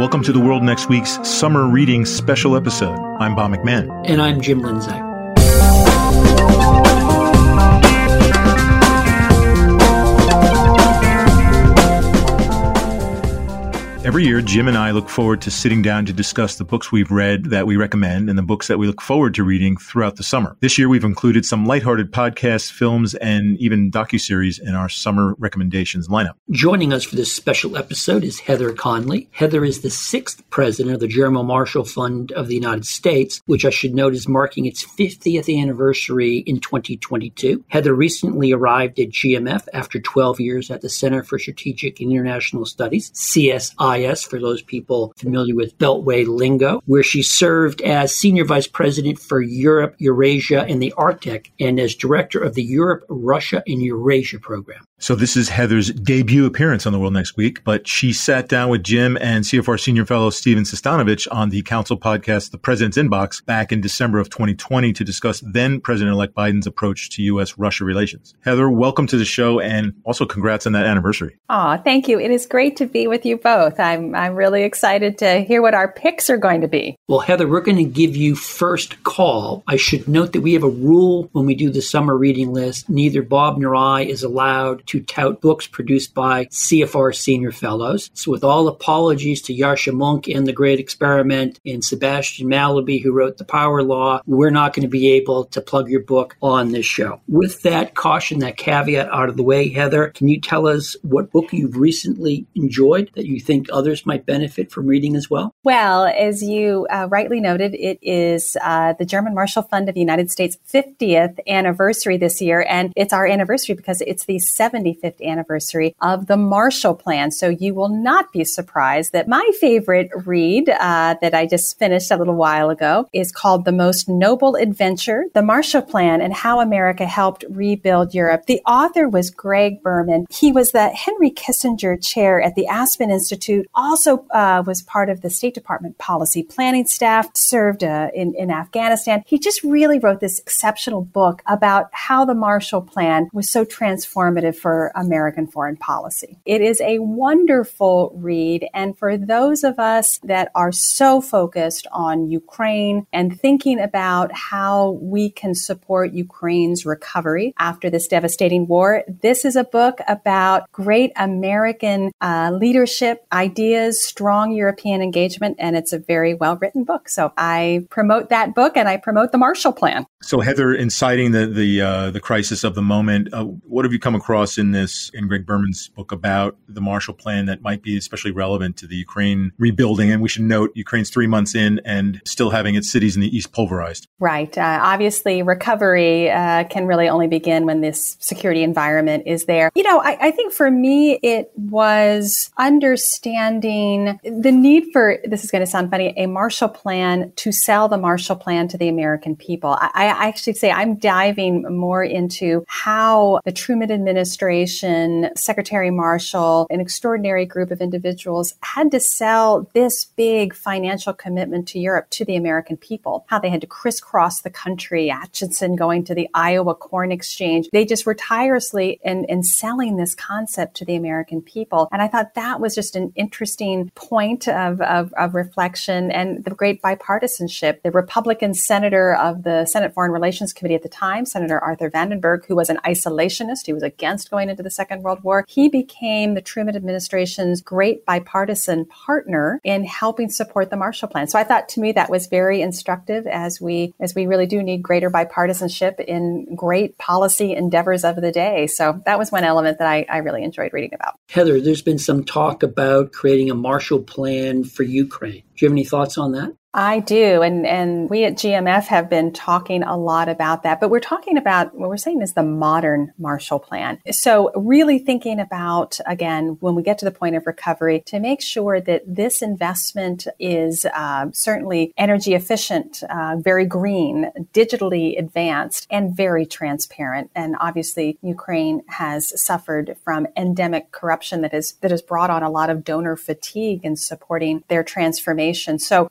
Welcome to the World Next Week's Summer Reading Special Episode. I'm Bob McMahon. And I'm Jim Lindsay. Every year, Jim and I look forward to sitting down to discuss the books we've read that we recommend and the books that we look forward to reading throughout the summer. This year, we've included some lighthearted podcasts, films, and even docuseries in our summer recommendations lineup. Joining us for this special episode is Heather Conley. Heather is the 6th president of the German Marshall Fund of the United States, which I should note is marking its 50th anniversary in 2022. Heather recently arrived at GMF after 12 years at the Center for Strategic and International Studies, CSIS, for those people familiar with Beltway lingo, where she served as Senior Vice President for Europe, Eurasia, and the Arctic, and as Director of the Europe, Russia, and Eurasia program. So this is Heather's debut appearance on The World Next Week, but she sat down with Jim and CFR Senior Fellow Steven Sestanovich on the Council podcast, The President's Inbox, back in December of 2020 to discuss then President-elect Biden's approach to U.S.-Russia relations. Heather, welcome to the show, and also congrats on that anniversary. Oh, thank you. It is great to be with you both. I'm really excited to hear what our picks are going to be. Well, Heather, we're going to give you first call. I should note that we have a rule when we do the summer reading list. Neither Bob nor I is allowed to tout books produced by CFR Senior Fellows. So with all apologies to Yascha Mounk and The Great Experiment and Sebastian Mallaby, who wrote The Power Law, we're not going to be able to plug your book on this show. With that caution, that caveat out of the way, Heather, can you tell us what book you've recently enjoyed that you think others might benefit from reading as well? Well, as you rightly noted, it is the German Marshall Fund of the United States 50th anniversary this year. And it's our anniversary because it's the 75th anniversary of the Marshall Plan. So you will not be surprised that my favorite read that I just finished a little while ago is called The Most Noble Adventure, The Marshall Plan and How America Helped Rebuild Europe. The author was Greg Berman. He was the Henry Kissinger Chair at the Aspen Institute, also was part of the State Department policy planning staff, served in Afghanistan. He just really wrote this exceptional book about how the Marshall Plan was so transformative for American foreign policy. It is a wonderful read. And for those of us that are so focused on Ukraine and thinking about how we can support Ukraine's recovery after this devastating war, this is a book about great American leadership, ideas, strong European engagement, and it's a very well-written book. So I promote that book and I promote the Marshall Plan. So Heather, inciting the crisis of the moment, what have you come across in Greg Berman's book about the Marshall Plan that might be especially relevant to the Ukraine rebuilding? And we should note Ukraine's 3 months in and still having its cities in the east pulverized. Right. Obviously, recovery can really only begin when this security environment is there. You know, I think for me, it was understanding the need for, this is going to sound funny, a Marshall Plan to sell the Marshall Plan to the American people. I actually say I'm diving more into how the Truman administration, Secretary Marshall, an extraordinary group of individuals had to sell this big financial commitment to Europe to the American people, how they had to crisscross the country, Atchison going to the Iowa Corn Exchange. They just were tirelessly in selling this concept to the American people. And I thought that was just an interesting point of reflection and the great bipartisanship. The Republican senator of the Senate Foreign Relations Committee at the time, Senator Arthur Vandenberg, who was an isolationist, he was against going into the Second World War, he became the Truman administration's great bipartisan partner in helping support the Marshall Plan. So I thought, to me, that was very instructive as we really do need greater bipartisanship in great policy endeavors of the day. So that was one element that I really enjoyed reading about. Heather, there's been some talk about creating a Marshall Plan for Ukraine. Do you have any thoughts on that? I do. And we at GMF have been talking a lot about that. But we're talking about what we're saying is the modern Marshall Plan. So really thinking about, again, when we get to the point of recovery, to make sure that this investment is certainly energy efficient, very green, digitally advanced, and very transparent. And obviously, Ukraine has suffered from endemic corruption that has brought on a lot of donor fatigue in supporting their transformation. So we really,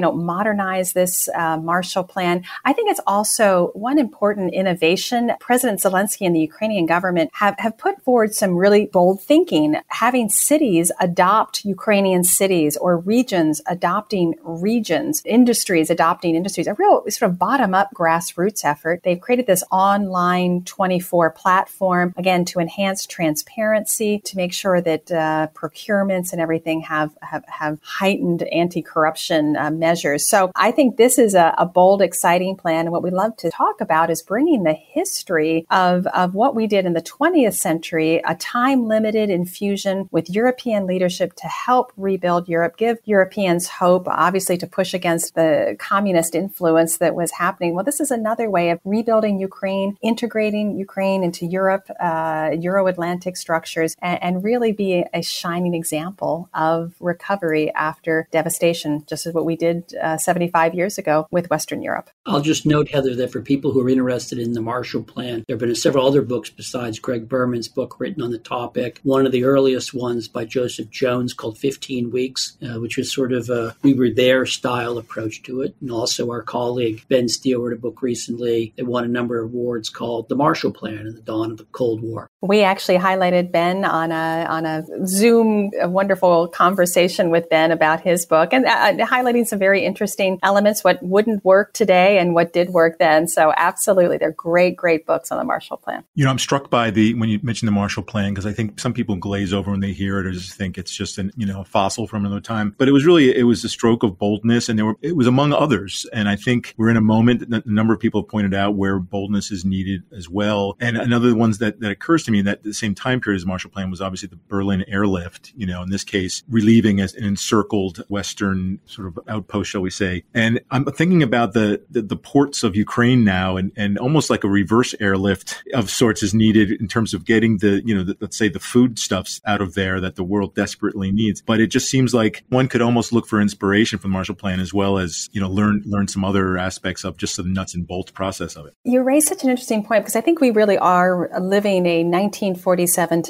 modernize this Marshall Plan. I think it's also one important innovation. President Zelensky and the Ukrainian government have put forward some really bold thinking, having cities adopt Ukrainian cities or regions adopting regions, industries adopting industries, a real sort of bottom-up grassroots effort. They've created this online 24 platform, again, to enhance transparency, to make sure that procurements and everything have heightened anti-corruption measures. So I think this is a bold, exciting plan. And what we love to talk about is bringing the history of what we did in the 20th century, a time-limited infusion with European leadership to help rebuild Europe, give Europeans hope, obviously to push against the communist influence that was happening. Well, this is another way of rebuilding Ukraine, integrating Ukraine into Europe, Euro-Atlantic structures, and really be a shining example of recovery after devastation, just as what we did 75 years ago with Western Europe. I'll just note, Heather, that for people who are interested in the Marshall Plan, there have been several other books besides Greg Berman's book written on the topic. One of the earliest ones by Joseph Jones called 15 Weeks, which was sort of a we were there style approach to it. And also our colleague Ben Steele wrote a book recently that won a number of awards called The Marshall Plan and the Dawn of the Cold War. We actually highlighted Ben on a Zoom, a wonderful conversation with Ben about his book and highlighting some very interesting elements, what wouldn't work today and what did work then. So absolutely, they're great books on the Marshall Plan. I'm struck by when you mentioned the Marshall Plan, because I think some people glaze over when they hear it or just think it's just a fossil from another time. But it was a stroke of boldness, and it was among others. And I think we're in a moment that a number of people have pointed out where boldness is needed as well. And another of the ones that occurs to me that the same time period as the Marshall Plan was obviously the Berlin airlift, in this case, relieving as an encircled Western sort of outpost, shall we say. And I'm thinking about the ports of Ukraine now, and almost like a reverse airlift of sorts is needed in terms of getting let's say the foodstuffs out of there that the world desperately needs. But it just seems like one could almost look for inspiration from the Marshall Plan as well as, learn some other aspects of just the nuts and bolts process of it. You raised such an interesting point, because I think we really are living a 1947 to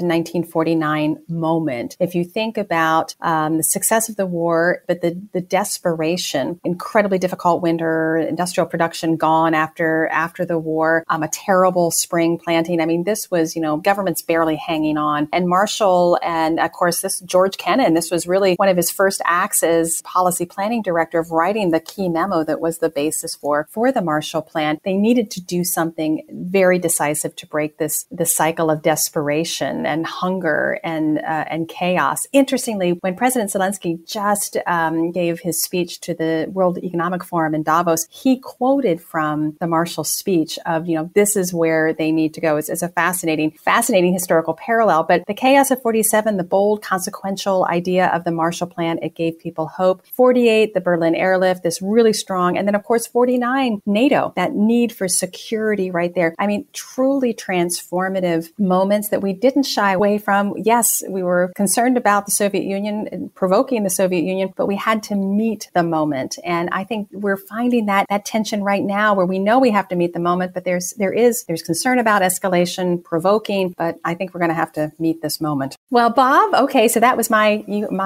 1949 moment. If you think about the success of the war, but the desperation, incredibly difficult winter, industrial production gone after the war, a terrible spring planting. I mean, this was, governments barely hanging on. And Marshall and, of course, George Kennan, this was really one of his first acts as policy planning director of writing the key memo that was the basis for the Marshall Plan. They needed to do something very decisive to break this cycle of desperation and hunger and chaos. Interestingly, when President Zelensky just gave his speech to the World Economic Forum in Davos, he quoted from the Marshall speech of, this is where they need to go. It's a fascinating historical parallel. But the chaos of 47, the bold, consequential idea of the Marshall Plan, it gave people hope. 48, the Berlin airlift, this really strong. And then, of course, 49, NATO, that need for security right there. I mean, truly transformative moments that we didn't shy away from. Yes, we were concerned about the Soviet Union and provoking the Soviet Union, but we had to meet the moment. And I think we're finding that tension right now where we know we have to meet the moment, but there's concern about escalation, provoking, but I think we're going to have to meet this moment. Well, Bob, okay, so that was I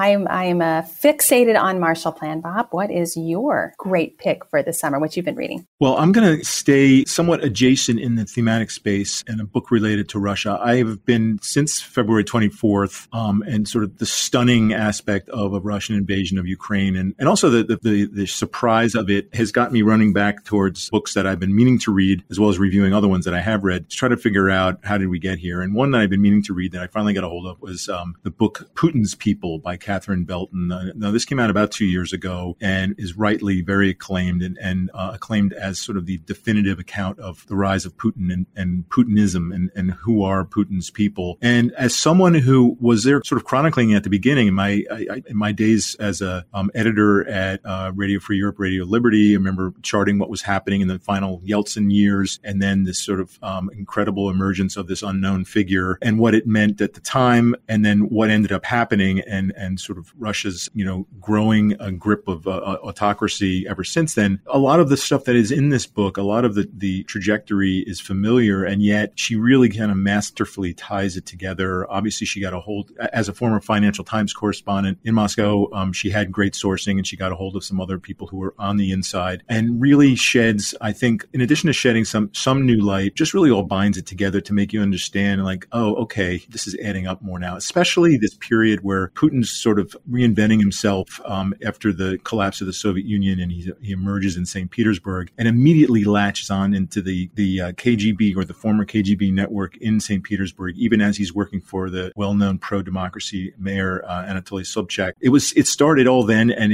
am fixated on Marshall Plan. Bob, what is your great pick for the summer? What you've been reading? Well, I'm going to stay somewhat adjacent in the thematic space and a book related to Russia. I have been since February 24th, and sort of the stunning aspect of a Russian invasion of Ukraine, and also the surprise of it has got me running back towards books that I've been meaning to read, as well as reviewing other ones that I have read, to try to figure out how did we get here. And one that I've been meaning to read that I finally got a hold of was the book Putin's People by Catherine Belton. Now, this came out about 2 years ago and is rightly very acclaimed and acclaimed as sort of the definitive account of the rise of Putin and Putinism and who are Putin's people. And as someone who was there sort of chronicling at the beginning in my days as a editor at Radio Free Europe, Radio Liberty, I remember charting what was happening in the final Yeltsin years, and then this sort of incredible emergence of this unknown figure and what it meant at the time, and then what ended up happening and sort of Russia's, growing grip of autocracy ever since then. A lot of the stuff that is in this book, a lot of the trajectory is familiar, and yet she really kind of masterfully ties it together. Obviously, she got a hold, as a former Financial Times correspondent in Moscow, she had great sourcing, and she got a hold of some other people who were on the inside, and really sheds, I think, in addition to shedding some new light, just really all binds it together to make you understand, like, oh, okay, this is adding up more now, especially this period where Putin's sort of reinventing himself after the collapse of the Soviet Union, and he emerges in St. Petersburg and immediately latches on into the KGB, or the former KGB network in St. Petersburg, even as he's working for the well-known pro-democracy mayor, Anatoly Sobchak. It started all then, and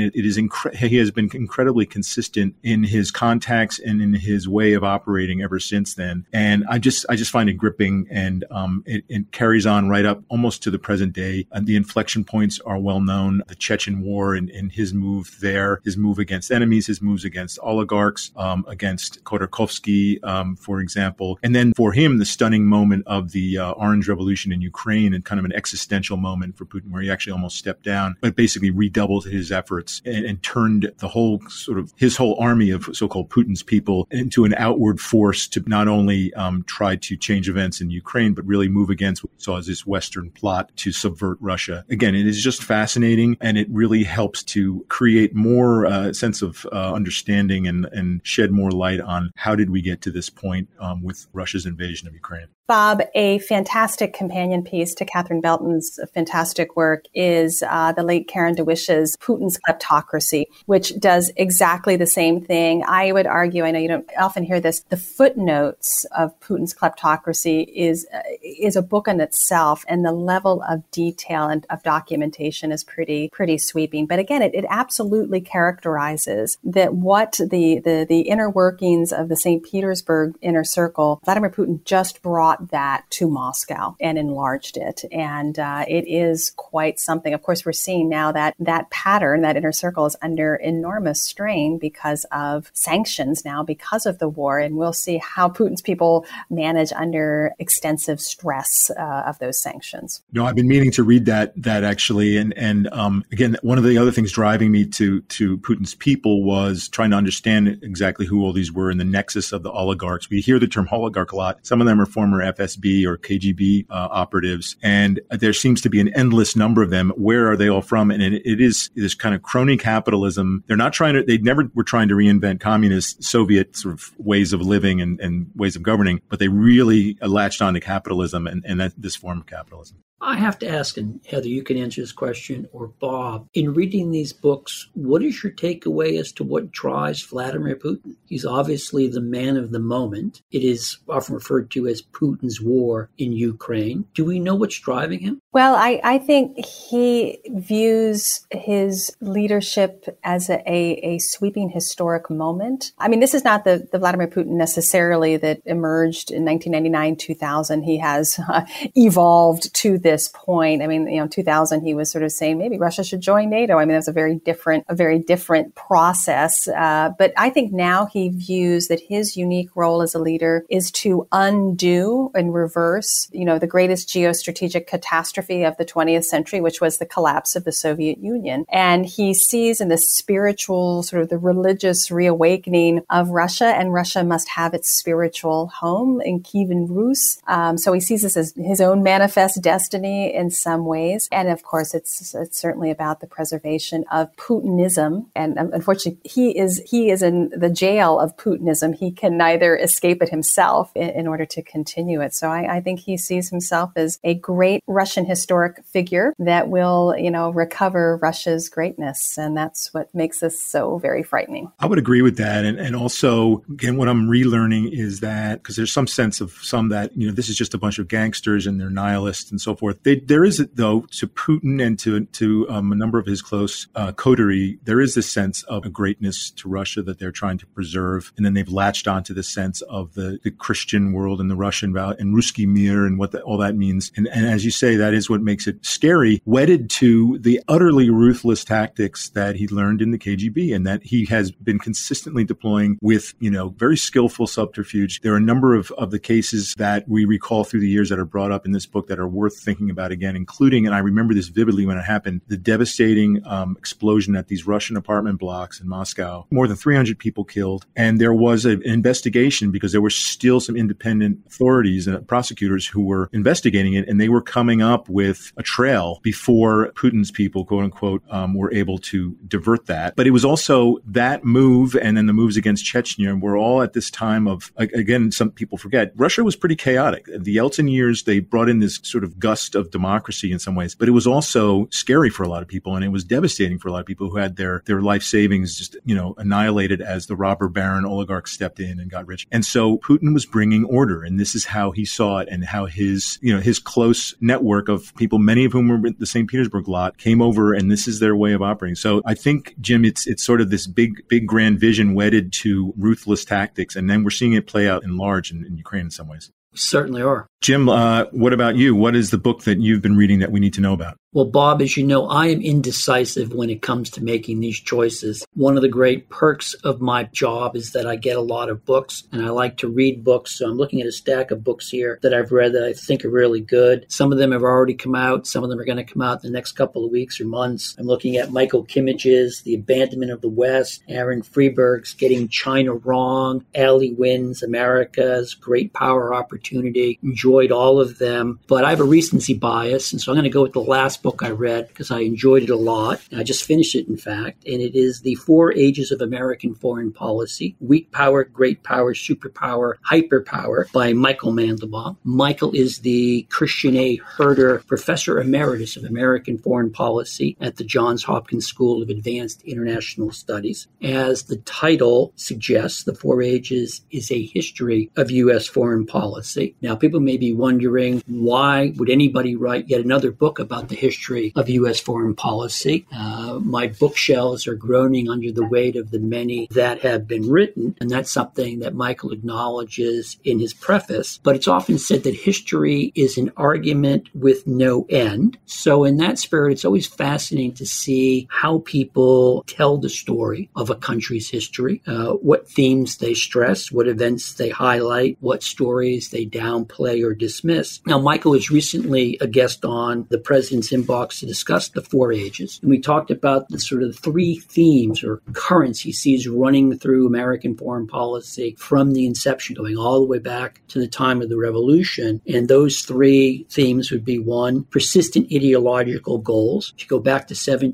he has been incredibly consistent in his contacts and in his way of operating ever since then. And I just find it gripping, and it carries on right up almost to the present day. And the inflection points are well known: the Chechen War and his move there, his move against enemies, his moves against oligarchs, against Khodorkovsky, for example. And then for him, the stunning moment of the Orange Revolution in Ukraine, and kind of an existential moment for Putin, where he actually almost stepped down, but basically redoubled his efforts and turned the whole his whole army of so-called Putin's people into an outward force to not only try to change events in Ukraine, but really move against what we saw as this Western plot to subvert Russia. Again, it is just fascinating, and it really helps to create more sense of understanding and shed more light on how did we get to this point with Russia's invasion of Ukraine. Bob, a fantastic companion piece to Catherine Belton's fantastic work is the late Karen DeWish's Putin's Kleptocracy, which does exactly the same thing. I would argue, I know you don't often hear this, the footnotes of Putin's Kleptocracy is a book in itself, and the level of detail and of documentation is pretty sweeping. But again, it absolutely characterizes that what the inner workings of the St. Petersburg inner circle, Vladimir Putin just brought that to Moscow and enlarged it. And it is quite something. Of course, we're seeing now that pattern, that inner circle, is under enormous strain because of sanctions now, because of the war. And we'll see how Putin's people manage under extensive stress of those sanctions. I've been meaning to read that actually. And again, one of the other things driving me to Putin's people was trying to understand exactly who all these were and the nexus of the oligarchs. We hear the term oligarch a lot. Some of them are former FSB or KGB operatives, and there seems to be an endless number of them. Where are they all from? And it is this kind of crony capitalism. They never were trying to reinvent communist Soviet sort of ways of living and ways of governing, but they really latched on to capitalism and this form of capitalism. I have to ask, and Heather, you can answer this question, or Bob, in reading these books, what is your takeaway as to what drives Vladimir Putin? He's obviously the man of the moment. It is often referred to as Putin's war in Ukraine. Do we know what's driving him? Well, I think he views his leadership as a sweeping historic moment. I mean, this is not the Vladimir Putin necessarily that emerged in 1999, 2000. He has evolved to this point. I mean, 2000, he was sort of saying maybe Russia should join NATO. I mean, that's a very different process. But I think now he views that his unique role as a leader is to undo and reverse, the greatest geostrategic catastrophe of the 20th century, which was the collapse of the Soviet Union. And he sees in the spiritual, sort of the religious reawakening of Russia, and Russia must have its spiritual home in Kievan Rus. So he sees this as his own manifest destiny in some ways. And of course, it's certainly about the preservation of Putinism. And unfortunately, he is in the jail of Putinism. He can neither escape it himself in order to continue it. So I think he sees himself as a great Russian historic figure that will, recover Russia's greatness. And that's what makes this so very frightening. I would agree with that. And also, again, what I'm relearning is that, because there's some sense of that, this is just a bunch of gangsters and they're nihilists and so forth. There is, though, to Putin and to a number of his close coterie, there is this sense of a greatness to Russia that they're trying to preserve. And then they've latched onto the sense of the Christian world and the Russian value and Ruski Mir and what all that means. And as you say, that is what makes it scary, wedded to the utterly ruthless tactics that he learned in the KGB and that he has been consistently deploying with, very skillful subterfuge. There are a number of the cases that we recall through the years that are brought up in this book that are worth thinking about again, including, and I remember this vividly when it happened, the devastating explosion at these Russian apartment blocks in Moscow. More than 300 people killed. And there was an investigation because there were still some independent authorities and prosecutors who were investigating it, and they were coming up with a trail before Putin's people, quote unquote, were able to divert that. But it was also that move and then the moves against Chechnya were all at this time of, again, some people forget, Russia was pretty chaotic. The Yeltsin years, they brought in this sort of gust of democracy in some ways, but it was also scary for a lot of people, and it was devastating for a lot of people who had their life savings just, annihilated as the robber baron oligarchs stepped in and got rich. And so Putin was bringing order, and this is how he saw it, and how his close network of people, many of whom were at the St. Petersburg lot, came over, and this is their way of operating. So I think, Jim, it's sort of this big grand vision wedded to ruthless tactics, and then we're seeing it play out in large in Ukraine in some ways. Certainly are. Jim, what about you? What is the book that you've been reading that we need to know about? Well, Bob, as you know, I am indecisive when it comes to making these choices. One of the great perks of my job is that I get a lot of books, and I like to read books. So I'm looking at a stack of books here that I've read that I think are really good. Some of them have already come out. Some of them are going to come out in the next couple of weeks or months. I'm looking at Michael Kimmich's The Abandonment of the West, Aaron Freeberg's Getting China Wrong, Ali Wynn's America's Great Power Opportunity. Enjoyed all of them, but I have a recency bias, and so I'm going to go with the last book I read because I enjoyed it a lot. I just finished it, in fact, and it is The 4 Ages of American Foreign Policy, Weak Power, Great Power, Superpower, Hyperpower by Michael Mandelbaum. Michael is the Christian A. Herter Professor Emeritus of American Foreign Policy at the Johns Hopkins School of Advanced International Studies. As the title suggests, The 4 Ages is a history of U.S. foreign policy. Now, people may be wondering, why would anybody write yet another book about the history of U.S. foreign policy? My bookshelves are groaning under the weight of the many that have been written, and that's something that Michael acknowledges in his preface. But it's often said that history is an argument with no end. So in that spirit, it's always fascinating to see how people tell the story of a country's history, what themes they stress, what events they highlight, what stories they downplay or dismiss. Now, Michael was recently a guest on the President's Inbox to discuss the 4 ages. And we talked about the sort of 3 themes or currents he sees running through American foreign policy from the inception, going all the way back to the time of the Revolution. And those 3 themes would be: 1, persistent ideological goals. If you go back to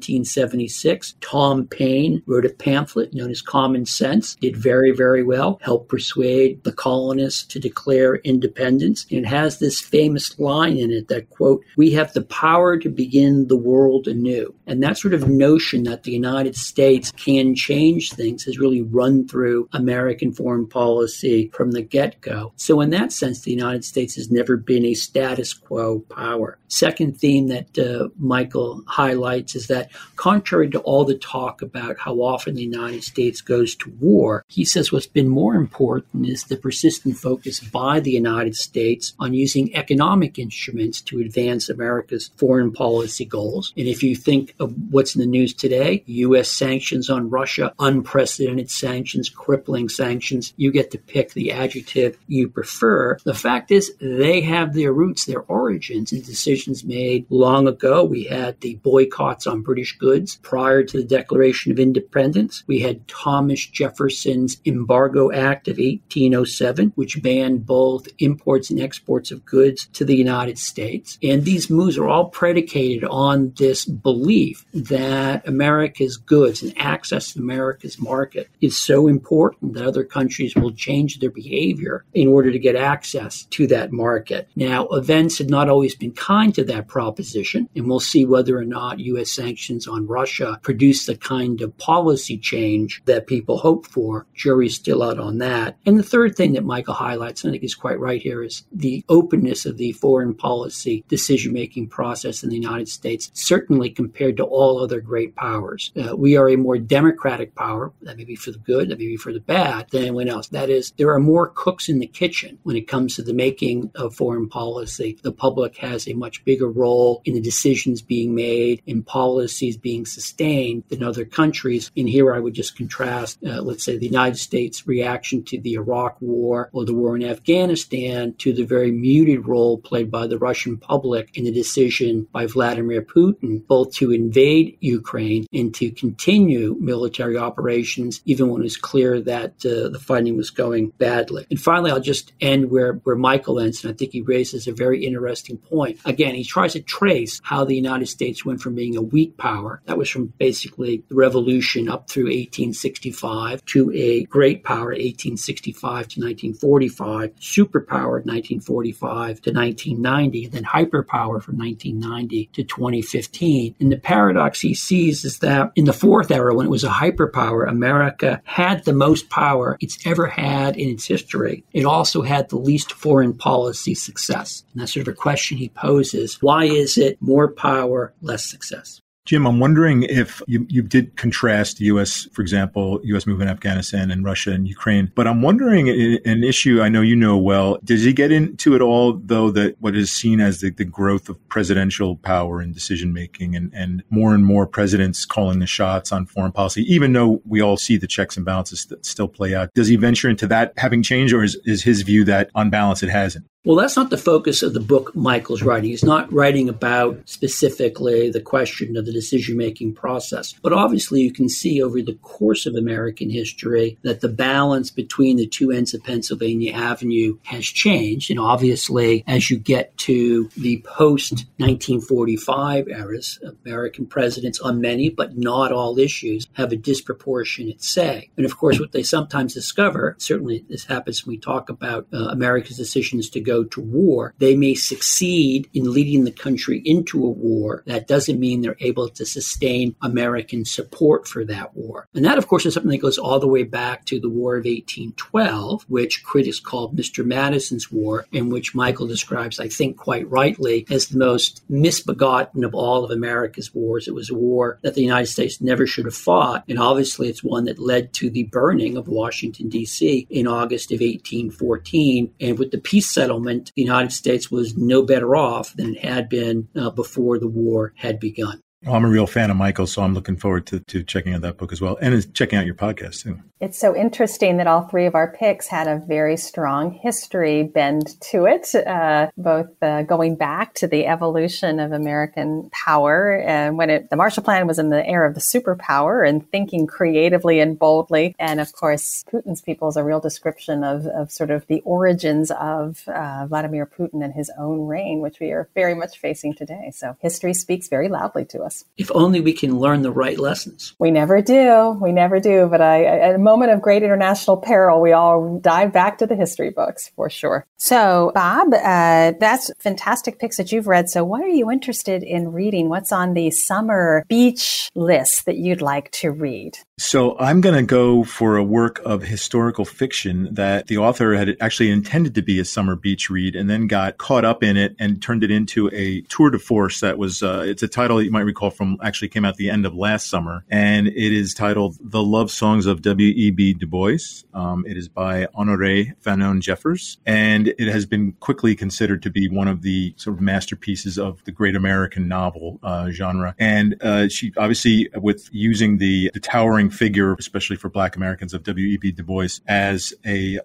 1776, Tom Paine wrote a pamphlet known as Common Sense, did very, very well, helped persuade the colonists to declare independence. And it has this famous line in it that, quote, "We have the power to begin the world anew." And that sort of notion that the United States can change things has really run through American foreign policy from the get-go. So in that sense, the United States has never been a status quo power. Second theme that Michael highlights is that, contrary to all the talk about how often the United States goes to war, he says what's been more important is the persistent focus by the United States on using economic instruments to advance America's foreign policy goals. And if you think of what's in the news today, U.S. sanctions on Russia, unprecedented sanctions, crippling sanctions, you get to pick the adjective you prefer. The fact is, they have their roots, their origins in decisions made long ago. We had the boycotts on British goods prior to the Declaration of Independence. We had Thomas Jefferson's Embargo Act of 1807, which banned both imports and exports of goods to the United States. And these moves are all predicated on this belief that America's goods and access to America's market is so important that other countries will change their behavior in order to get access to that market. Now, events have not always been kind to that proposition, and we'll see whether or not U.S. sanctions on Russia produce the kind of policy change that people hope for. Jury's still out on that. And the third thing that Michael highlights, and I think he's quite right here, is the openness of the foreign policy decision-making process in the United States, certainly compared to all other great powers. We are a more democratic power, that may be for the good, that may be for the bad, than anyone else. That is, there are more cooks in the kitchen when it comes to the making of foreign policy. The public has a much bigger role in the decisions being made, in policies being sustained than other countries. And here I would just contrast, let's say, the United States reaction to the Iraq War or the war in Afghanistan to the very muted role played by the Russian public in the decision by Vladimir Putin, both to invade Ukraine and to continue military operations, even when it was clear that the fighting was going badly. And finally, I'll just end where Michael ends, and I think he raises a very interesting point. Again, he tries to trace how the United States went from being a weak power, that was from basically the revolution up through 1865, to a great power, 1865 to 1945, superpower, 1945 to 1990, and then hyperpower from 1990 to 2015. And the paradox he sees is that in the fourth era, when it was a hyperpower, America had the most power it's ever had in its history. It also had the least foreign policy success. And that's sort of a question he poses. Why is it more power, less success? Jim, I'm wondering if you did contrast the U.S., for example, U.S. move in Afghanistan and Russia and Ukraine. But I'm wondering an issue I know you know well. Does he get into it all, though, that what is seen as the growth of presidential power and decision making and more presidents calling the shots on foreign policy, even though we all see the checks and balances that still play out? Does he venture into that having changed, or is his view that on balance it hasn't? Well, that's not the focus of the book Michael's writing. He's not writing about specifically the question of the decision-making process. But obviously, you can see over the course of American history that the balance between the two ends of Pennsylvania Avenue has changed. And obviously, as you get to the post-1945 eras, American presidents on many, but not all issues, have a disproportionate say. And of course, what they sometimes discover, certainly this happens when we talk about America's decisions to go to war, they may succeed in leading the country into a war. That doesn't mean they're able to sustain American support for that war. And that, of course, is something that goes all the way back to the War of 1812, which critics called Mr. Madison's War, and which Michael describes, I think quite rightly, as the most misbegotten of all of America's wars. It was a war that the United States never should have fought. And obviously, it's one that led to the burning of Washington, D.C. in August of 1814. And with the peace settlement, the United States was no better off than it had been before the war had begun. Well, I'm a real fan of Michael, so I'm looking forward to checking out that book as well, and checking out your podcast too. It's so interesting that all three of our picks had a very strong history bend to it, both going back to the evolution of American power and when the Marshall Plan was in the era of the superpower and thinking creatively and boldly. And of course, Putin's People is a real description of sort of the origins of Vladimir Putin and his own reign, which we are very much facing today. So history speaks very loudly to us. If only we can learn the right lessons. We never do. But at a moment of great international peril, we all dive back to the history books for sure. So, Bob, that's fantastic picks that you've read. So what are you interested in reading? What's on the summer beach list that you'd like to read? So I'm going to go for a work of historical fiction that the author had actually intended to be a summer beach read and then got caught up in it and turned it into a tour de force that was, it's a title that you might recall from actually came out the end of last summer. And it is titled The Love Songs of W.E.B. Du Bois. It is by Honoré Fanon Jeffers. And it has been quickly considered to be one of the sort of masterpieces of the great American novel genre. And she obviously, with using the towering figure, especially for Black Americans, of W.E.B. Du Bois as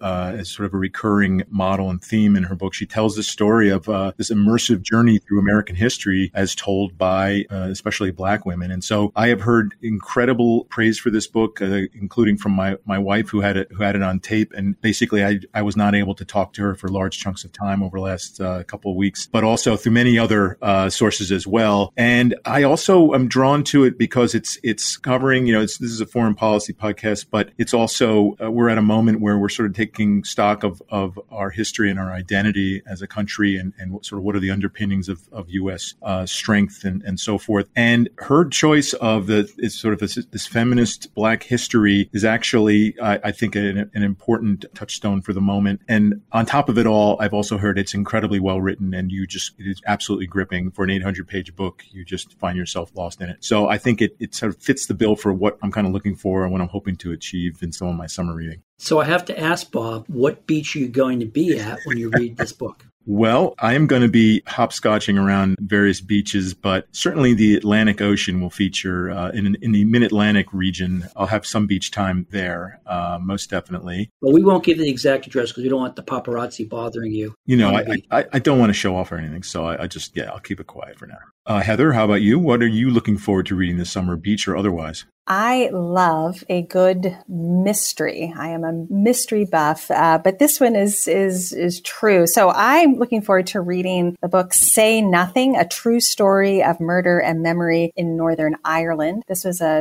as sort of a recurring model and theme in her book, she tells the story of this immersive journey through American history as told by especially Black women. And so I have heard incredible praise for this book, including from my wife who had it on tape. And basically I was not able to talk to her for large chunks of time over the last couple of weeks, but also through many other sources as well. And I also am drawn to it because it's covering, this is a foreign policy podcast, but it's also, we're at a moment where we're sort of taking stock of our history and our identity as a country and sort of what are the underpinnings of U.S. Strength and so forth. And her choice of this feminist Black history is actually, I think, an important touchstone for the moment. And on top of it all, I've also heard it's incredibly well written, and it is absolutely gripping. For an 800-page book, you just find yourself lost in it. So I think it sort of fits the bill for what I'm kind of looking for and what I'm hoping to achieve in some of my summer reading. So I have to ask, Bob, what beach are you going to be at when you read this book? Well, I am going to be hopscotching around various beaches, but certainly the Atlantic Ocean will feature in the Mid-Atlantic region. I'll have some beach time there, most definitely. Well, we won't give the exact address because we don't want the paparazzi bothering you. I don't want to show off or anything, so I'll keep it quiet for now. Heather, how about you? What are you looking forward to reading this summer, beach or otherwise? I love a good mystery. I am a mystery buff, but this one is true. So I'm looking forward to reading the book Say Nothing, A True Story of Murder and Memory in Northern Ireland. This was a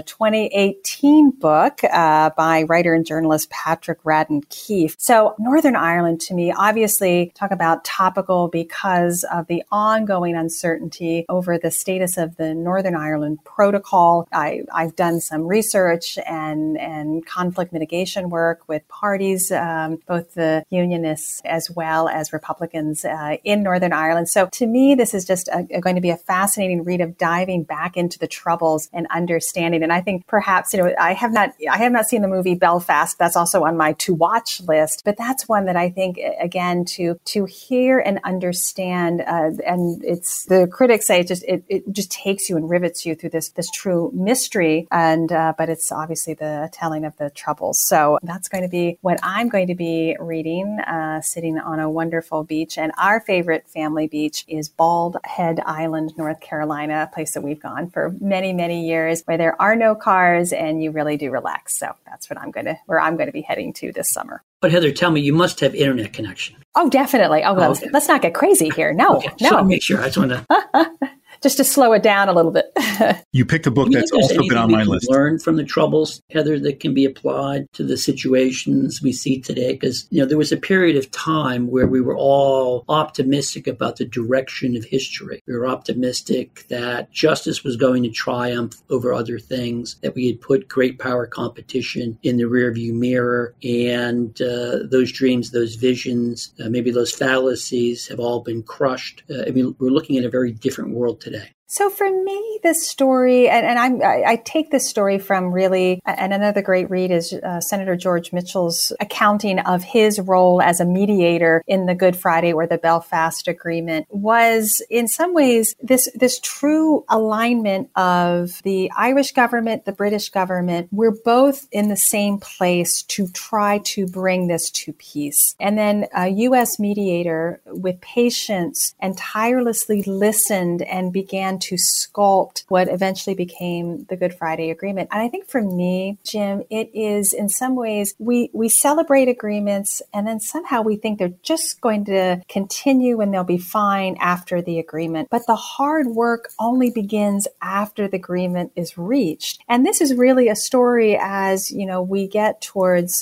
2018 book by writer and journalist Patrick Radden Keefe. So Northern Ireland, to me, obviously talk about topical because of the ongoing uncertainty over the status of the Northern Ireland Protocol. I've done some research and conflict mitigation work with parties, both the Unionists as well as Republicans in Northern Ireland. So to me, this is just going to be a fascinating read of diving back into the troubles and understanding. And I think perhaps, I have not seen the movie Belfast. That's also on my to watch list, but that's one that I think, again, to hear and understand. And it's, the critics say it just takes you and rivets you through this true mystery. But it's obviously the telling of the troubles. So that's going to be what I'm going to be reading, sitting on a wonderful beach. And our favorite family beach is Bald Head Island, North Carolina, a place that we've gone for many, many years, where there are no cars and you really do relax. So that's where I'm going to be heading to this summer. But Heather, tell me, you must have internet connection. Oh, definitely. Okay. Let's not get crazy here. No, okay. no. So make sure. I just want to... Just to slow it down a little bit. You picked a book that's also been on my list. Learn from the troubles, Heather, that can be applied to the situations we see today. Because, there was a period of time where we were all optimistic about the direction of history. We were optimistic that justice was going to triumph over other things, that we had put great power competition in the rearview mirror. And those dreams, those visions, maybe those fallacies have all been crushed. We're looking at a very different world today. So for me, this story, and I take this story from really, and another great read is Senator George Mitchell's accounting of his role as a mediator in the Good Friday or the Belfast Agreement, was in some ways this true alignment of the Irish government, the British government. We're both in the same place to try to bring this to peace. And then a U.S. mediator with patience and tirelessly listened and began to sculpt what eventually became the Good Friday Agreement. And I think for me, Jim, it is in some ways we celebrate agreements and then somehow we think they're just going to continue and they'll be fine after the agreement. But the hard work only begins after the agreement is reached. And this is really a story as, we get towards,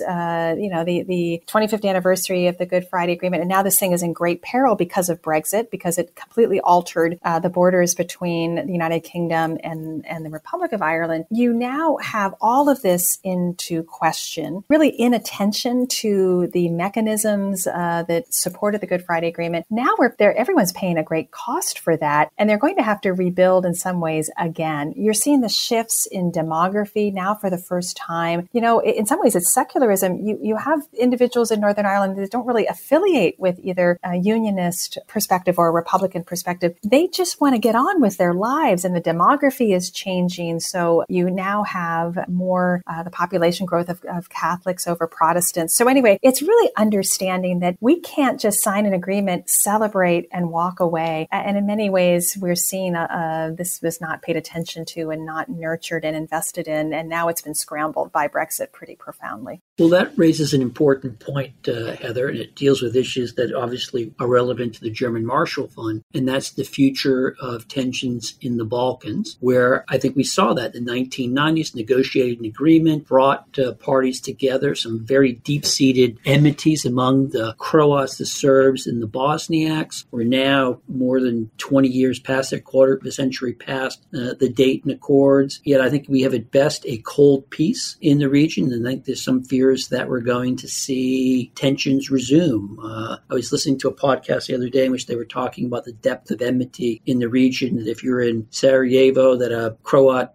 the 25th anniversary of the Good Friday Agreement. And now this thing is in great peril because of Brexit, because it completely altered the borders between the United Kingdom and the Republic of Ireland. You now have all of this into question, really inattention to the mechanisms that supported the Good Friday Agreement. Now everyone's paying a great cost for that, and they're going to have to rebuild in some ways again. You're seeing the shifts in demography now for the first time. In some ways it's secularism. You have individuals in Northern Ireland that don't really affiliate with either a unionist perspective or a Republican perspective. They just want to get on with their lives, and the demography is changing. So you now have more the population growth of Catholics over Protestants. So anyway, it's really understanding that we can't just sign an agreement, celebrate, and walk away. And in many ways, we're seeing this was not paid attention to and not nurtured and invested in, and now it's been scrambled by Brexit pretty profoundly. Well, that raises an important point, Heather, and it deals with issues that obviously are relevant to the German Marshall Fund, and that's the future of tensions tensions in the Balkans, where I think we saw that in the 1990s, negotiated an agreement, brought parties together, some very deep-seated enmities among the Croats, the Serbs, and the Bosniaks. We're now more than 20 years past, a quarter of a century past the Dayton Accords. Yet I think we have at best a cold peace in the region, and I think there's some fears that we're going to see tensions resume. I was listening to a podcast the other day in which they were talking about the depth of enmity in the region, that if you're in Sarajevo, that a Croat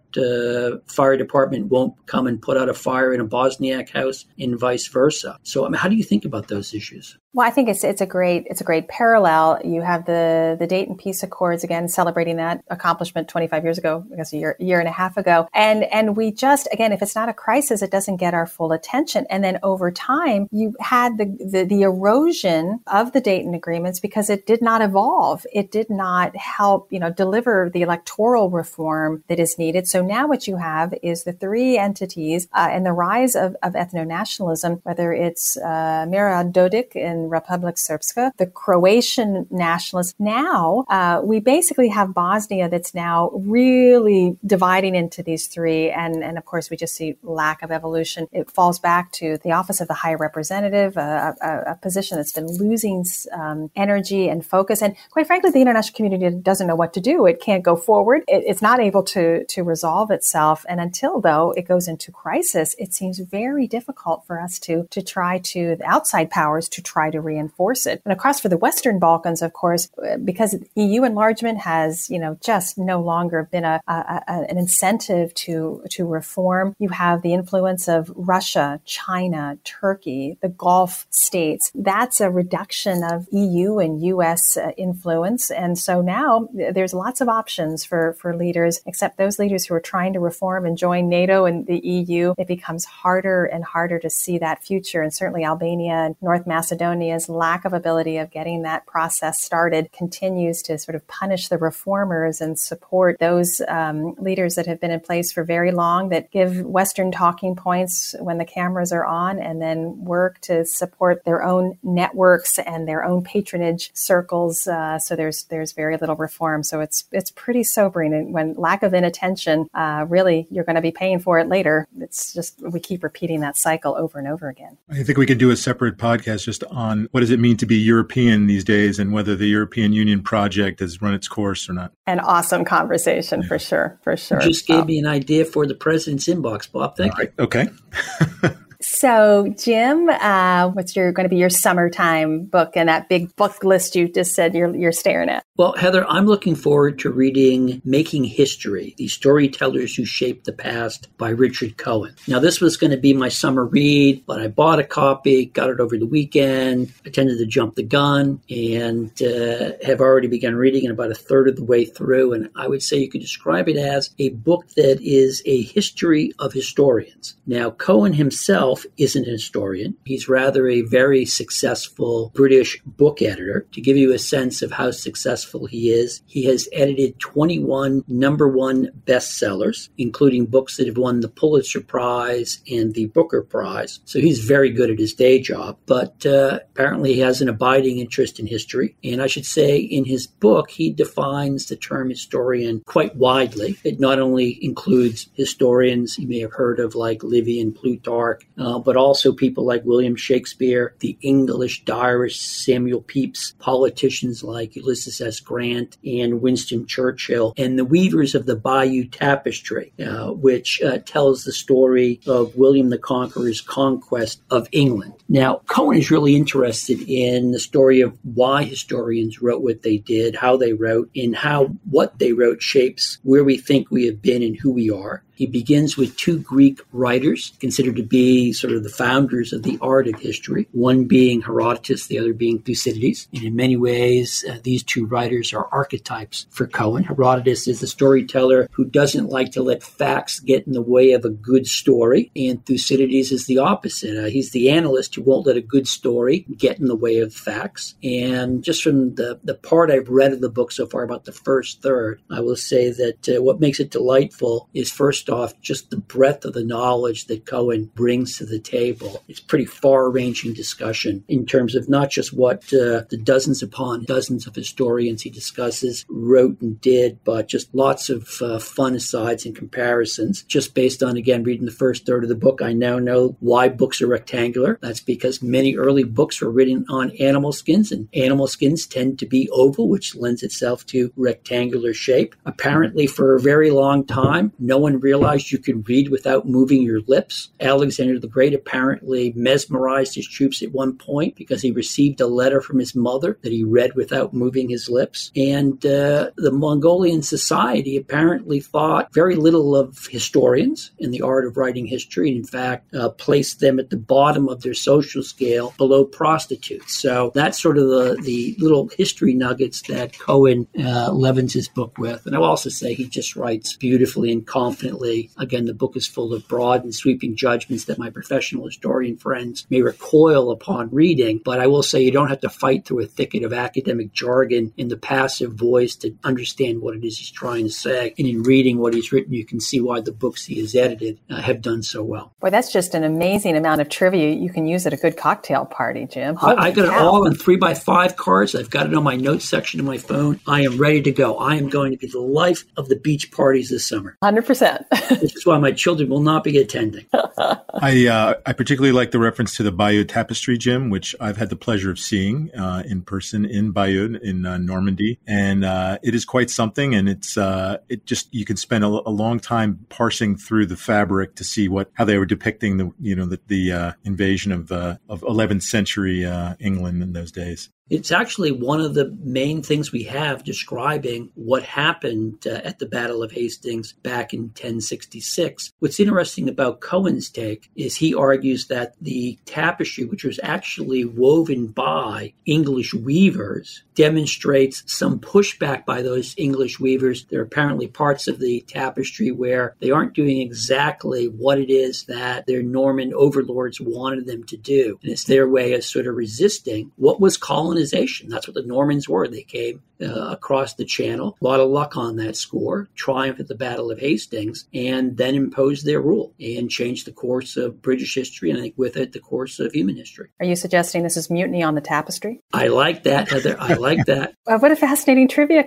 fire department won't come and put out a fire in a Bosniak house and vice versa. So, I mean, how do you think about those issues? Well, I think it's a great parallel. You have the Dayton Peace Accords, again, celebrating that accomplishment 25 years ago, I guess a year and a half ago. And we just, again, if it's not a crisis, it doesn't get our full attention. And then over time, you had the erosion of the Dayton agreements because it did not evolve. It did not help, deliver the electoral reform that is needed. So now what you have is the three entities and the rise of ethno-nationalism, whether it's Milorad Dodik in Republic Srpska, the Croatian nationalists. Now, we basically have Bosnia that's now really dividing into these three. And of course, we just see lack of evolution. It falls back to the Office of the High Representative, a position that's been losing energy and focus. And quite frankly, the international community doesn't know what to do. It can't go forward. It's not able to resolve itself. And until, though, it goes into crisis, it seems very difficult for us to try to, the outside powers, to try to reinforce it. And across for the Western Balkans, of course, because EU enlargement has, just no longer been an incentive to reform. You have the influence of Russia, China, Turkey, the Gulf states. That's a reduction of EU and US influence. And so now there's lots of options for leaders, except those leaders who are trying to reform and join NATO and the EU. It becomes harder and harder to see that future. And certainly Albania and North Macedonia's lack of ability of getting that process started continues to sort of punish the reformers and support those leaders that have been in place for very long, that give Western talking points when the cameras are on, and then work to support their own networks and their own patronage circles. So there's very little reform. So it's pretty sobering. And when lack of inattention, really, you're going to be paying for it later. It's just, we keep repeating that cycle over and over again. I think we could do a separate podcast just on what does it mean to be European these days and whether the European Union project has run its course or not. An awesome conversation, for sure. You just gave me an idea for the president's inbox, Bob. Thank you. Okay. So, Jim, what's going to be your summertime book and that big book list you just said you're staring at? Well, Heather, I'm looking forward to reading Making History, The Storytellers Who Shaped the Past by Richard Cohen. Now, this was going to be my summer read, but I bought a copy, got it over the weekend. I tended to jump the gun and have already begun reading it about a third of the way through. And I would say you could describe it as a book that is a history of historians. Now, Cohen himself isn't a historian. He's rather a very successful British book editor. To give you a sense of how successful he is, he has edited 21 number one bestsellers, including books that have won the Pulitzer Prize and the Booker Prize. So he's very good at his day job, but apparently he has an abiding interest in history. And I should say in his book, he defines the term historian quite widely. It not only includes historians you may have heard of like Livy and Plutarch, but also people like William Shakespeare, the English diarist Samuel Pepys, politicians like Ulysses S. Grant and Winston Churchill, and the weavers of the Bayeux Tapestry, which tells the story of William the Conqueror's conquest of England. Now, Cohen is really interested in the story of why historians wrote what they did, how they wrote, and how what they wrote shapes where we think we have been and who we are. He begins with two Greek writers considered to be sort of the founders of the art of history, one being Herodotus, the other being Thucydides. And in many ways, these two writers are archetypes for Cohen. Herodotus is the storyteller who doesn't like to let facts get in the way of a good story. And Thucydides is the opposite. He's the analyst who won't let a good story get in the way of facts. And just from the part I've read of the book so far, about the first third, I will say that what makes it delightful is, first off just the breadth of the knowledge that Cohen brings to the table. It's pretty far-ranging discussion in terms of not just what the dozens upon dozens of historians he discusses wrote and did, but just lots of fun asides and comparisons. Just based on, again, reading the first third of the book, I now know why books are rectangular. That's because many early books were written on animal skins, and animal skins tend to be oval, which lends itself to rectangular shape. Apparently, for a very long time, no one realized you could read without moving your lips. Alexander the Great apparently mesmerized his troops at one point because he received a letter from his mother that he read without moving his lips. And the Mongolian society apparently thought very little of historians in the art of writing history, and in fact placed them at the bottom of their social scale below prostitutes. So that's sort of the little history nuggets that Cohen leavens his book with. And I'll also say he just writes beautifully and confidently. Again, the book is full of broad and sweeping judgments that my professional historian friends may recoil upon reading, but I will say you don't have to fight through a thicket of academic jargon in the passive voice to understand what it is he's trying to say. And in reading what he's written, you can see why the books he has edited have done so well. Boy, that's just an amazing amount of trivia you can use at a good cocktail party, Jim. I got it all on 3x5 cards. I've got it on my notes section of my phone. I am ready to go. I am going to be the life of the beach parties this summer. 100%. This is why my children will not be attending. I particularly like the reference to the Bayeux Tapestry, Jim, which I've had the pleasure of seeing in person in Bayeux in Normandy, and it is quite something. And you can spend a long time parsing through the fabric to see how they were depicting the invasion of 11th century England in those days. It's actually one of the main things we have describing what happened at the Battle of Hastings back in 1066. What's interesting about Cohen's take is he argues that the tapestry, which was actually woven by English weavers, demonstrates some pushback by those English weavers. There are apparently parts of the tapestry where they aren't doing exactly what it is that their Norman overlords wanted them to do. And it's their way of sort of resisting what was colonization. That's what the Normans were. They came across the channel, a lot of luck on that score, triumphed at the Battle of Hastings, and then imposed their rule and changed the course of British history, and I think with it, the course of human history. Are you suggesting this is mutiny on the tapestry? I like that, Heather. I like that. What a fascinating trivia.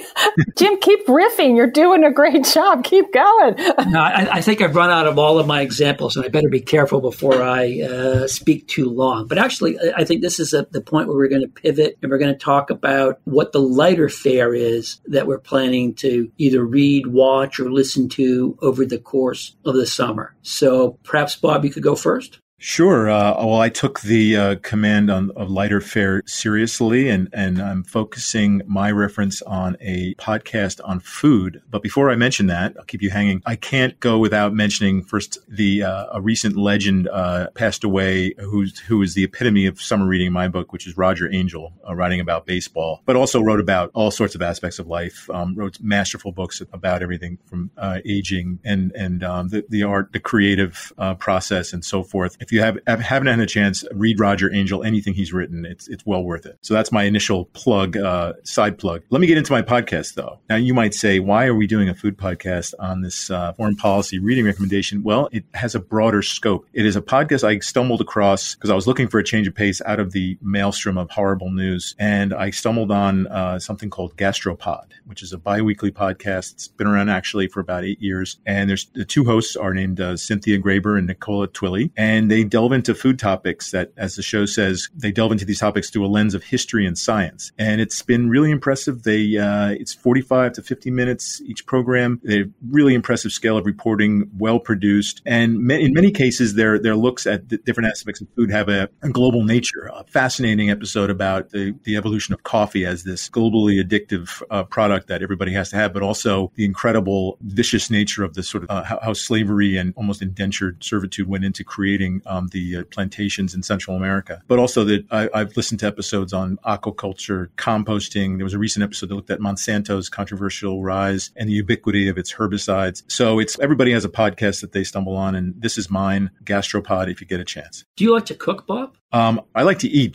Jim, keep riffing. You're doing a great job. Keep going. No, I think I've run out of all of my examples, and I better be careful before I speak too long. But actually, I think this is the point where we're going to pivot, and we're going to talk about what the lighter fare is that we're planning to either read, watch, or listen to over the course of the summer. So perhaps, Bob, you could go first. Sure. Well, I took the command of lighter fare seriously, and I'm focusing my reference on a podcast on food. But before I mention that, I'll keep you hanging. I can't go without mentioning first a recent legend passed away who is the epitome of summer reading in my book, which is Roger Angell, writing about baseball, but also wrote about all sorts of aspects of life, wrote masterful books about everything from aging and the art, the creative process, and so forth. If you haven't had a chance, read Roger Angell, anything he's written. It's well worth it. So that's my initial plug, side plug. Let me get into my podcast, though. Now, you might say, why are we doing a food podcast on this foreign policy reading recommendation? Well, it has a broader scope. It is a podcast I stumbled across because I was looking for a change of pace out of the maelstrom of horrible news. And I stumbled on something called Gastropod, which is a bi-weekly podcast. It's been around actually for about 8 years. And the two hosts are named Cynthia Graber and Nicola Twilley. And they delve into food topics that, as the show says, they delve into these topics through a lens of history and science. And it's been really impressive. It's 45 to 50 minutes each program. They have really impressive scale of reporting, well produced. And in many cases, their looks at the different aspects of food have a global nature. A fascinating episode about the evolution of coffee as this globally addictive product that everybody has to have, but also the incredible vicious nature of the sort of how slavery and almost indentured servitude went into creating the plantations in Central America. But also that I've listened to episodes on aquaculture, composting. There was a recent episode that looked at Monsanto's controversial rise and the ubiquity of its herbicides. So everybody has a podcast that they stumble on, and this is mine, Gastropod, if you get a chance. Do you like to cook, Bob? I like to eat, Jim.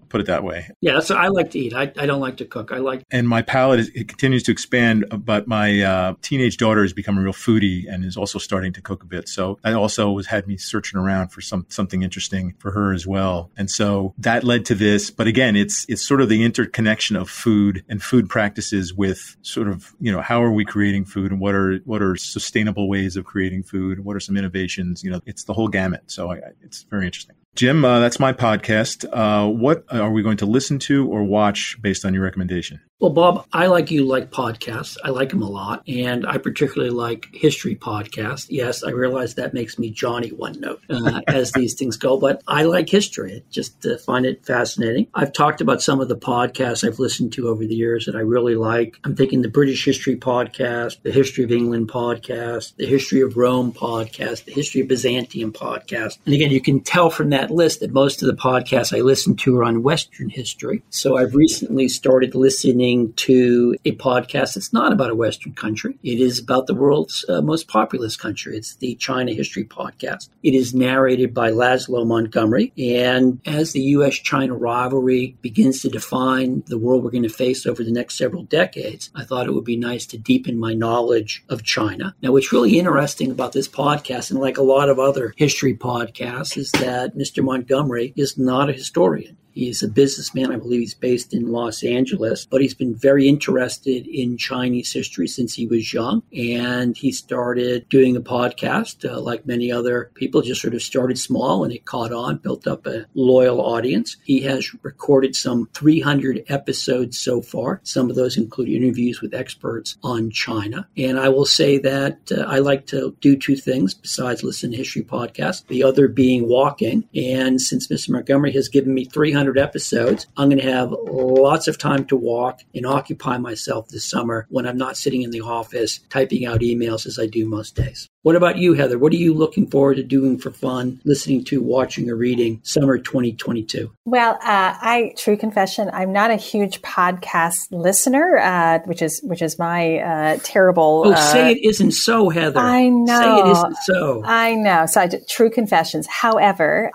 put it that way. Yeah, so I like to eat. I don't like to cook. And my palate, it continues to expand, but my teenage daughter has become a real foodie and is also starting to cook a bit. So that also had me searching around for something interesting for her as well. And so that led to this. But again, it's sort of the interconnection of food and food practices with sort of, how are we creating food and what are sustainable ways of creating food? What are some innovations? It's the whole gamut. So it's very interesting. Jim, that's my podcast. What are we going to listen to or watch based on your recommendation? Well, Bob, I like podcasts. I like them a lot. And I particularly like history podcasts. Yes, I realize that makes me Johnny One Note as these things go, but I like history. I just find it fascinating. I've talked about some of the podcasts I've listened to over the years that I really like. I'm thinking the British History podcast, the History of England podcast, the History of Rome podcast, the History of Byzantium podcast. And again, you can tell from that list that most of the podcasts I listen to are on Western history. So I've recently started listening to a podcast that's not about a Western country. It is about the world's most populous country. It's the China History Podcast. It is narrated by Laszlo Montgomery. And as the U.S.-China rivalry begins to define the world we're going to face over the next several decades, I thought it would be nice to deepen my knowledge of China. Now, what's really interesting about this podcast, and like a lot of other history podcasts, is that Mr. Montgomery is not a historian. He's a businessman. I believe he's based in Los Angeles, but he's been very interested in Chinese history since he was young. And he started doing a podcast like many other people, just sort of started small and it caught on, built up a loyal audience. He has recorded some 300 episodes so far. Some of those include interviews with experts on China. And I will say that I like to do two things besides listen to history podcasts, the other being walking. And since Mr. Montgomery has given me 300 episodes, I'm going to have lots of time to walk and occupy myself this summer when I'm not sitting in the office typing out emails as I do most days. What about you, Heather? What are you looking forward to doing for fun, listening to, watching, or reading summer 2022? Well, true confession, I'm not a huge podcast listener, which is my terrible. Oh, say it isn't so, Heather. I know. Say it isn't so. I know. So true confessions. However,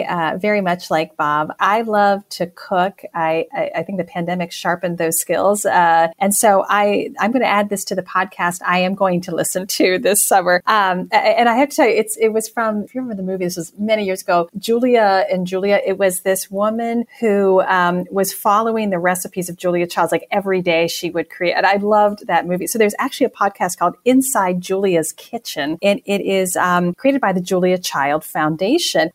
I very much like Bob. I love to cook. I think the pandemic sharpened those skills, and so I'm going to add this to the podcast I am going to listen to this summer. And I have to tell you, it was from, if you remember the movie, this was many years ago, Julia and Julia. It was this woman who was following the recipes of Julia Childs. Like every day she would create, and I loved that movie. So there's actually a podcast called Inside Julia's Kitchen, and it is created by the Julia Child Foundation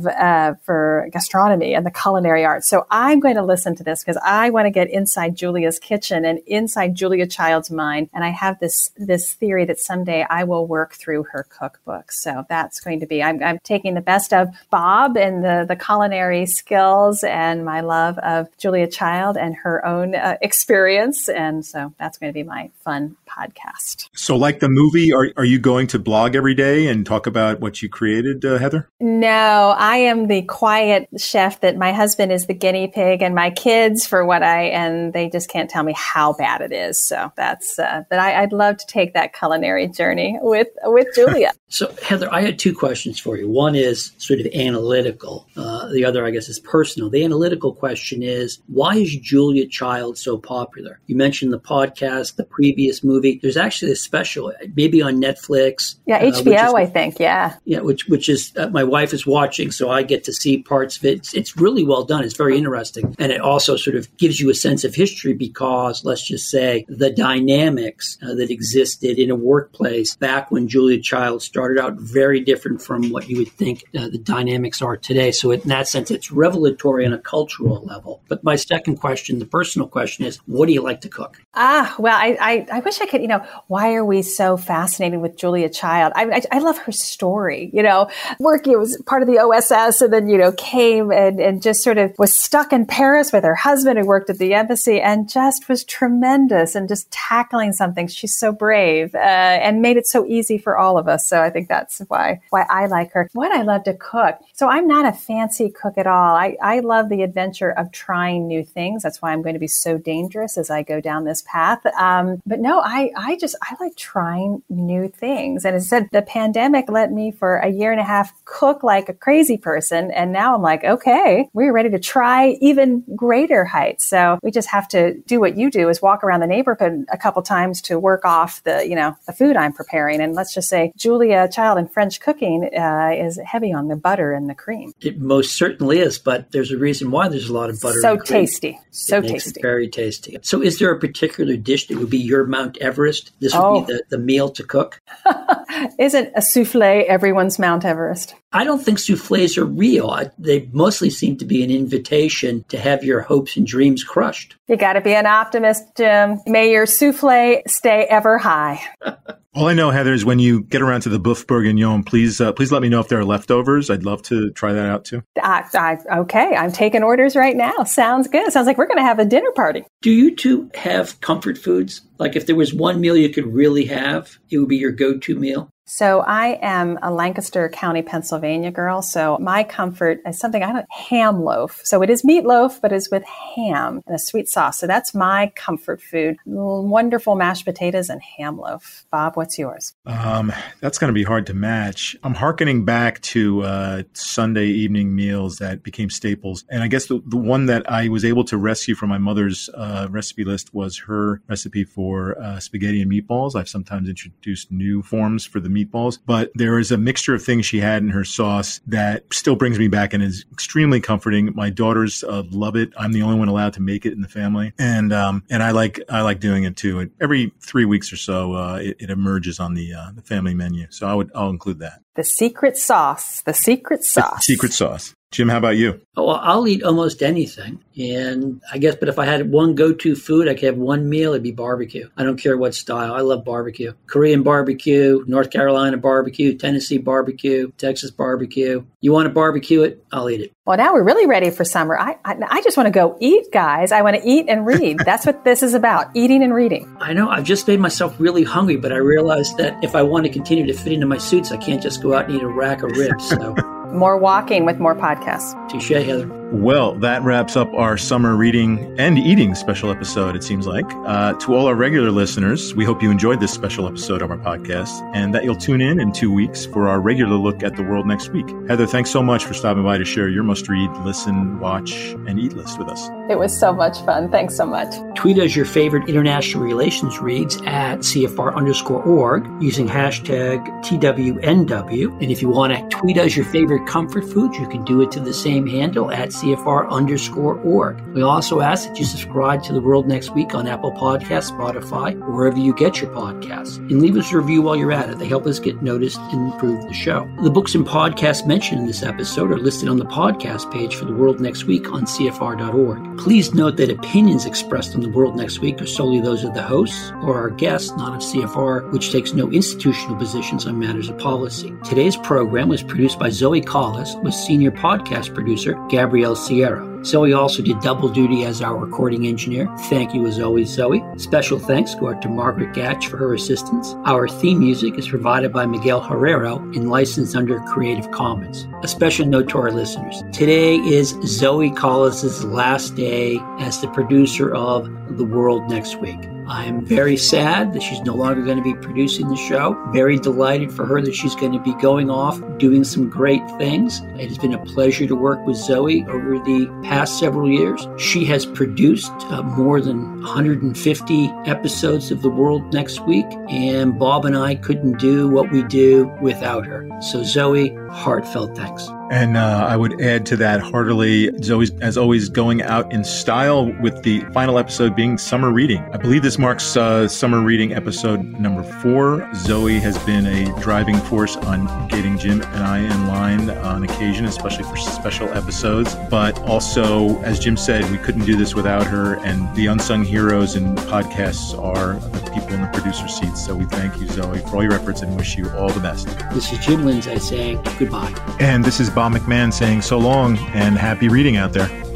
for gastronomy and the culinary arts. So I'm going to listen to this because I want to get inside Julia's kitchen and inside Julia Child's mind. And I have this theory that someday I will work through her cookbook. So that's going to be, I'm taking the best of Bob and the culinary skills and my love of Julia Child and her own experience. And so that's going to be my fun podcast. So like the movie, are you going to blog every day and talk about what you created, Heather? No, I am the quiet chef that my husband is the guinea pig and my kids and they just can't tell me how bad it is. So that's, but I'd love to take that culinary journey with Julia. So Heather, I had two questions for you. One is sort of analytical. The other, I guess, is personal. The analytical question is, why is Julia Child so popular? You mentioned the podcast, the previous movie. There's actually a special, maybe on Netflix. Yeah, HBO, I think. Yeah. Yeah, which is, my wife is watching, so I get to see parts of it. It's really well done. It's very interesting. And it also sort of gives you a sense of history because, let's just say, the dynamics that existed in a workplace back when Julia Child started out very different from what you would think the dynamics are today. So in that sense, it's revelatory on a cultural level. But my second question, the personal question is, what do you like to cook? Well, I wish I could, why are we so fascinated with Julia Child? I love her story, working, was part of the OSS and then, came and just sort of was stuck in Paris with her husband who worked at the embassy and just was tremendous and just tackling something. She's so brave and made it so easy for for all of us. So I think that's why I like her. What I love to cook. So I'm not a fancy cook at all. I love the adventure of trying new things. That's why I'm going to be so dangerous as I go down this path. But no, I like trying new things. And instead, the pandemic let me for a year and a half cook like a crazy person. And now I'm like, okay, we're ready to try even greater heights. So we just have to do what you do, is walk around the neighborhood a couple times to work off the food I'm preparing. And let's just say Julia Child in French cooking is heavy on the butter and the cream. It most certainly is, but there's a reason why there's a lot of butter. So and cream. tasty. So it makes tasty. It very tasty. So is there a particular dish that would be your Mount Everest? This would be the meal to cook? Isn't a souffle everyone's Mount Everest? I don't think souffles are real. They mostly seem to be an invitation to have your hopes and dreams crushed. You got to be an optimist, Jim. May your souffle stay ever high. All I know, Heather, is when you get around to the Boeuf Bourguignon, please let me know if there are leftovers. I'd love to try that out too. Okay, I'm taking orders right now. Sounds good. Sounds like we're going to have a dinner party. Do you two have comfort foods? Like if there was one meal you could really have, it would be your go-to meal? So I am a Lancaster County, Pennsylvania girl. So my comfort is something ham loaf. So it is meatloaf, but it's with ham and a sweet sauce. So that's my comfort food. Wonderful mashed potatoes and ham loaf. Bob, what's yours? That's going to be hard to match. I'm hearkening back to Sunday evening meals that became staples. And I guess the one that I was able to rescue from my mother's recipe list was her recipe for spaghetti and meatballs. I've sometimes introduced new forms for the meatballs, but there is a mixture of things she had in her sauce that still brings me back and is extremely comforting. My daughters love it. I'm the only one allowed to make it in the family, and I like doing it too. Every 3 weeks or so, it emerges on the family menu. So I'll include that. The secret sauce. The secret sauce. Secret sauce. Jim, how about you? Oh, well, I'll eat almost anything. And I guess, but if I had one go-to food, I could have one meal, it'd be barbecue. I don't care what style. I love barbecue. Korean barbecue, North Carolina barbecue, Tennessee barbecue, Texas barbecue. You want to barbecue it? I'll eat it. Well, now we're really ready for summer. I just want to go eat, guys. I want to eat and read. That's what this is about, eating and reading. I know. I've just made myself really hungry, but I realized that if I want to continue to fit into my suits, I can't just go out and eat a rack of ribs. So more walking with more podcasts. Touche, Heather. Well, that wraps up our summer reading and eating special episode, it seems like. To all our regular listeners, we hope you enjoyed this special episode of our podcast and that you'll tune in 2 weeks for our regular look at the world next week. Heather, thanks so much for stopping by to share your must-read, listen, watch, and eat list with us. It was so much fun. Thanks so much. Tweet us your favorite international relations reads at CFR_org using hashtag TWNW. And if you want to tweet us your favorite comfort foods, you can do it to the same handle at CFR_org. We also ask that you subscribe to The World Next Week on Apple Podcasts, Spotify, or wherever you get your podcasts. And leave us a review while you're at it. They help us get noticed and improve the show. The books and podcasts mentioned in this episode are listed on the podcast page for The World Next Week on CFR.org. Please note that opinions expressed on The World Next Week are solely those of the hosts or our guests, not of CFR, which takes no institutional positions on matters of policy. Today's program was produced by Zoe Collis with senior podcast producer Gabrielle Sierra. Zoe also did double duty as our recording engineer. Thank you as always, Zoe. Special thanks go out to Margaret Gatch for her assistance. Our theme music is provided by Miguel Herrero and licensed under Creative Commons. A special note to our listeners. Today is Zoe Collis's last day as the producer of The World Next Week. I am very sad that she's no longer going to be producing the show. Very delighted for her that she's going to be going off doing some great things. It has been a pleasure to work with Zoe over the past several years. She has produced more than 150 episodes of The World Next Week, and Bob and I couldn't do what we do without her. So Zoe, heartfelt thanks. And I would add to that heartily, Zoe's, as always, going out in style with the final episode being summer reading. I believe this marks summer reading episode number 4. Zoe has been a driving force on getting Jim and I in line on occasion, especially for special episodes. But also, as Jim said, we couldn't do this without her. And the unsung heroes in podcasts are the people in the producer seats. So we thank you, Zoe, for all your efforts and wish you all the best. This is Jim Lindsay saying goodbye. And this is Bob McMahon saying so long and happy reading out there.